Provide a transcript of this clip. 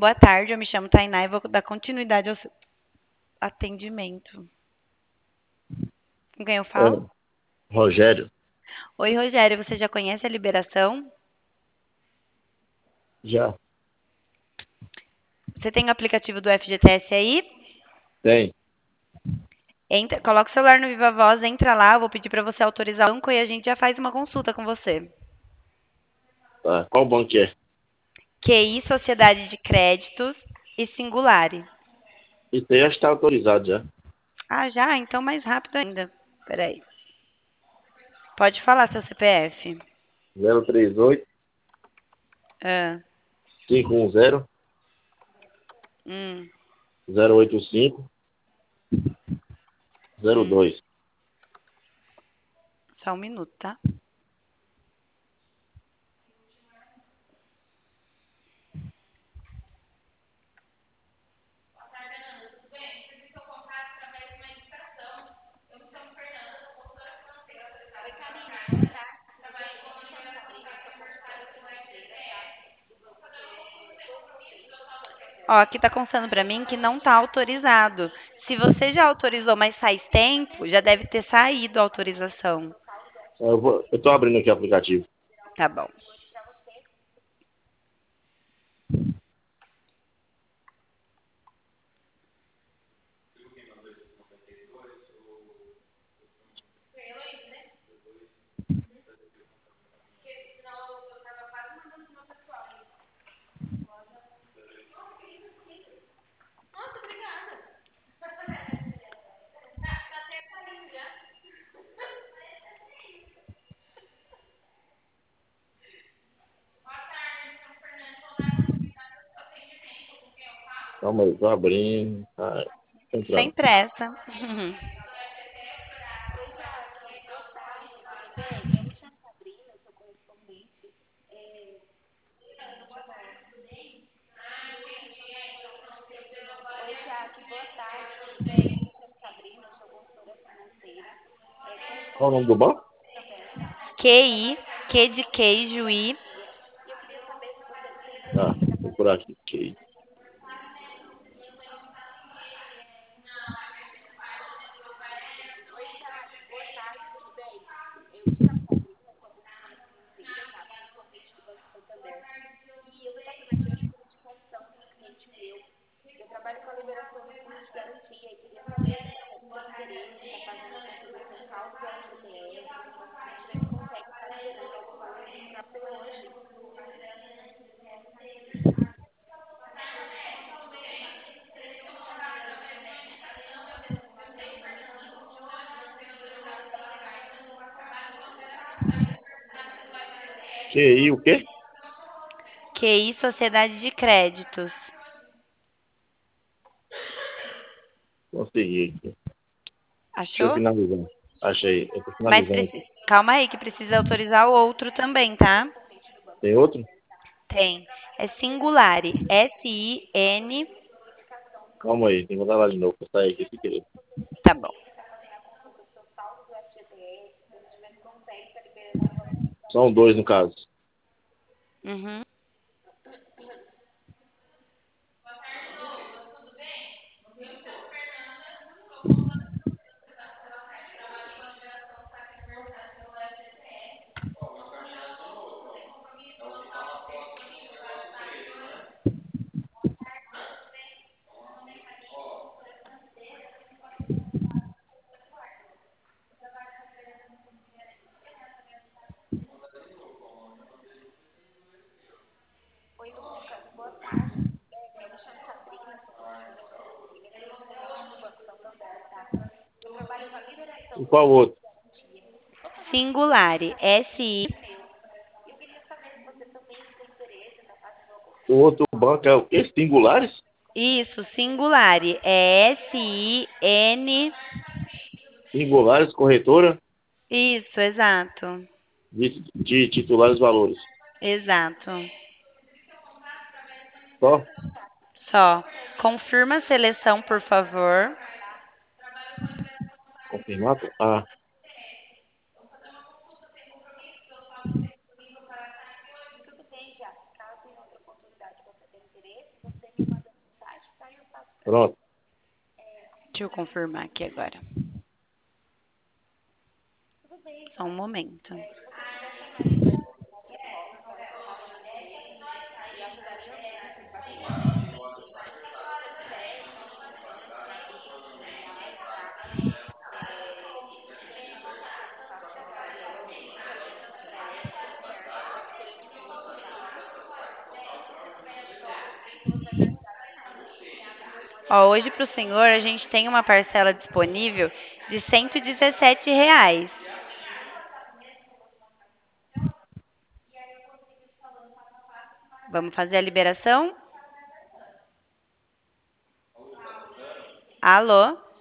Boa tarde, eu me chamo Tainá e vou dar continuidade ao seu atendimento. Com quem eu falo? Ô, Rogério, Oi, Rogério, você já conhece a liberação? já Você tem o aplicativo do FGTS aí? tem. Entra, coloca o celular no Viva Voz, entra lá, eu vou pedir para você autorizar o banco e a gente já faz uma consulta com você. Tá. Qual banco que é? QI, Sociedade de Créditos e Singulari. Isso aí já está autorizado já. Ah, já? Então mais rápido ainda. Peraí. Pode falar seu CPF. 038 Ah, 510 hum, 085 hum. 02. Só um minuto, tá? Ó, aqui tá constando pra mim que não tá autorizado. Se você já autorizou, mas faz tempo, já deve ter saído a autorização. Eu tô abrindo aqui o aplicativo. Tá bom. Calma aí, tô abrindo. Tá Sem entrando. pressa. Qual o nome do banco? QI, Q de queijo I. Ah, vou procurar aqui. QI, o quê? QI, Sociedade de Créditos. Consegui aqui. Deixa eu Achou? finalizar. Achei. Eu tô Mas finalizando aqui. calma aí, que precisa autorizar o outro também, tá? Tem outro? Tem. É Singulari. S-I-N. Calma aí, tem que botar lá de novo. Vou sair aqui se querer. Tá bom. São dois no caso. Uhum. E qual o outro? Singulari. S-I. O outro banco é o quê? Singulares? Isso, Singulari. É S-I-N. Singulares Corretora Isso, exato. de titulares valores. Exato. Só? Só. Confirma a seleção, por favor. Confirmar? Ah, Pronto. Deixa eu confirmar aqui agora. Só um momento. Ó, hoje para o senhor a gente tem uma parcela disponível de R$ 117. Vamos fazer a liberação? Alô?